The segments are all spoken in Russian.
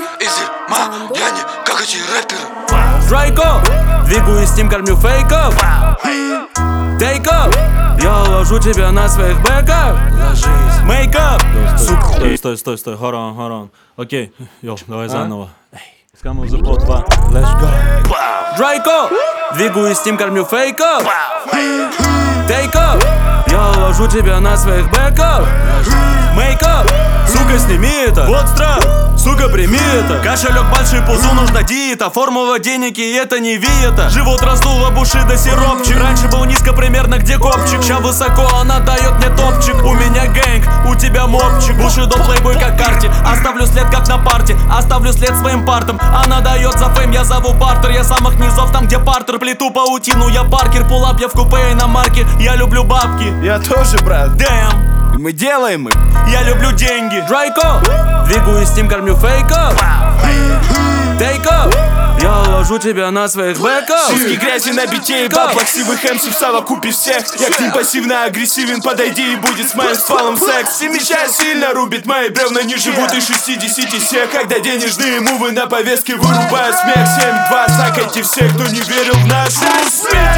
Изи, я не как эти рэперы. Драйко, двигаюсь с ним, кормлю фейков. Тейков, я уложу тебя на своих бэках. Ложись. Мейкап. Стой, hold on. Окей, йоу, давай заново. Scum of the Pod 2, let's go. Драйко, двигаюсь с ним, кормлю фейков. Тейков, я уложу тебя на своих бэках. Мейкап, сука, сними это. Вот страх, сука, прими это. Кошелек большой, пузу нужна диета. Формула денег и это не виета. Живот раздул в уши до сиропчик. Раньше был низко примерно где копчик. Ща высоко она дает мне топчик. У меня гэнг, у тебя мопчик. Бушидо плейбой как карте. Оставлю след как на парте. Оставлю след своим партам. Она дает за фейм, я зову бартер. Я самых низов там где партер. Плету паутину, я Паркер. Пулап, я в купе и на марке. Я люблю бабки. Я тоже, брат. Damn. И мы делаем их. Я люблю деньги. Драйко, двигаюсь с ним, кормлю фейков. Тейков, я уложу тебя на своих бэков. Шишки грязи на бите и баб. Плаксивых эмси в совокупе всех. Я к ним пассивно-агрессивен. Подойди и будет с моим стволом секс. Семеча сильно рубит, мои бревна не живут и 60 сек. Когда денежные мувы на повестке вырубают смех. 7-2, сакайте всех, кто не верил в нашу успех.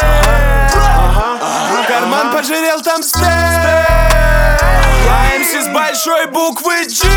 Карман пожирел там стейк. Я МС с большой буквы G.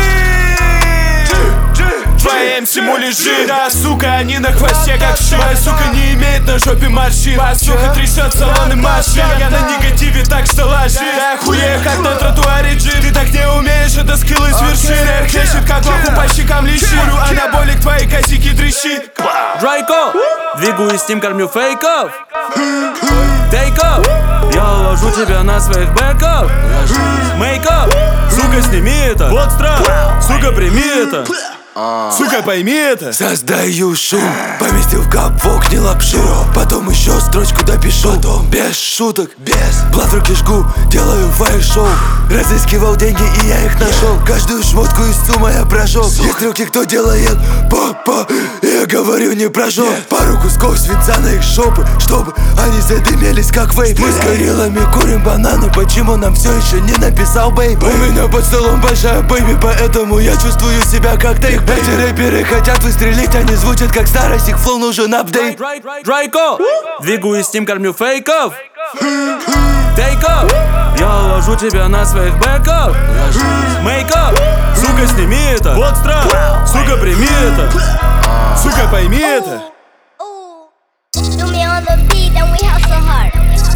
Твои МС муляжи. Да, сука, они на хвосте как ши. Моя сука не имеет на жопе морщин. Сука трясет салоны машин. Я на негативе, так что ложи. Да охуею, как на тротуаре джин. Ты так не умеешь, это скилл из вершины. Хлещет как лоху по щекам лещурю. Анаболик, твои косяки дрыщи. Драйко, двигаюсь с ним, кормлю фейков. Тейков, я уложу тебя на своих бэков. Мейкап, сука, сними это. Вот страх, сука, прими это. Сука, пойми это. Создаю шум, поместил в капок, не лапшу. Потом еще строчку допишу. Без шуток, без блат в руки жгу, делаю фаер-шоу. Разыскивал деньги и я их нашел. Каждую шмотку из сумма я прошел. Есть трюки, кто делает па-па. Я говорю, не прошел. Пару кусков свинца на их шопы, чтобы они задымелись как вейп. Мы с гориллами курим бананы. Почему нам все еще не написал бейб? У меня под столом большая бэйби, поэтому я чувствую себя как тейк. Эти рэперы хотят выстрелить, они звучат как старость, их флоу нужен апдейт. Драйко, двигаюсь с ним, кормлю фейков. Тейков, я уложу тебя на своих бэков. Мейкап, сука, сними это. Вот страх, сука, прими это. Сука, пойми это. Do me on the beat and we hustle hard.